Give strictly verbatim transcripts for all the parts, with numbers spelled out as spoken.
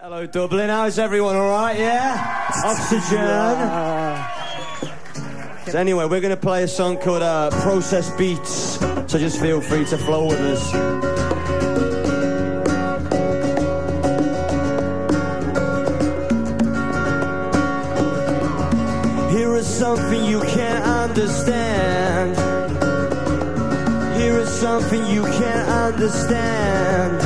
Hello, Dublin. How's everyone? All right? Yeah. Oxygen. So anyway, we're going to play a song called uh, Process Beats. So just feel free to flow with us. Here is something you can't understand. Here is something you can't understand.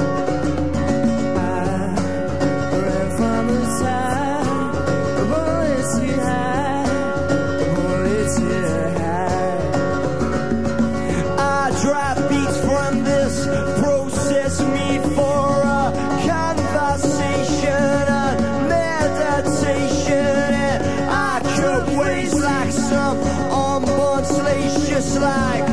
Just like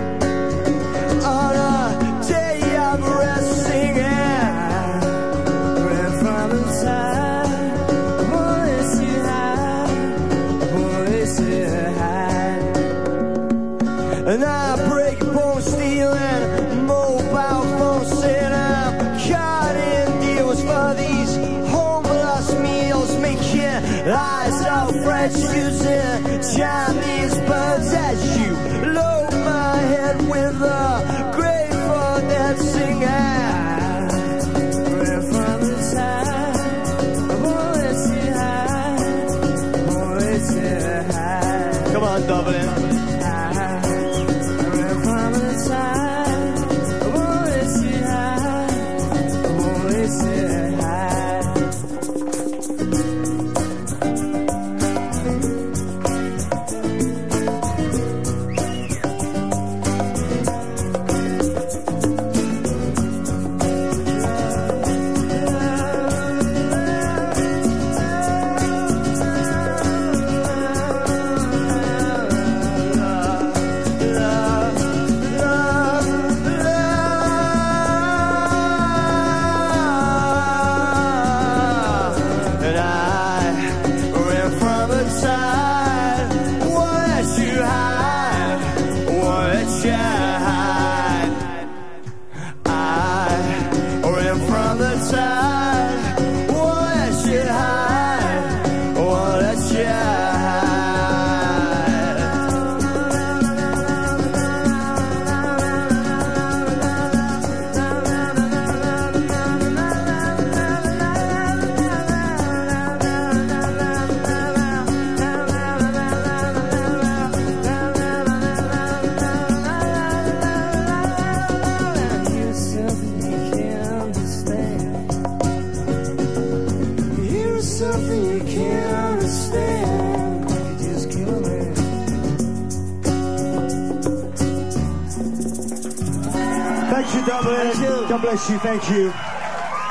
on a day I'm resting and ran from inside, voice you hide, voice you hide. And I break bone stealing, mobile phone saying I'm caught in deals for these homeless meals, making eyes out fresh using Chinese birds as you load my head with a grateful dancing eye. Ran from the side, voice you hide, voice you hide. Come on, Dublin. I ran from the side, voice you hide, voice you hide. Something you can't understand. You just kill me. Thank you, Dublin. Thank you. God bless you. Thank you.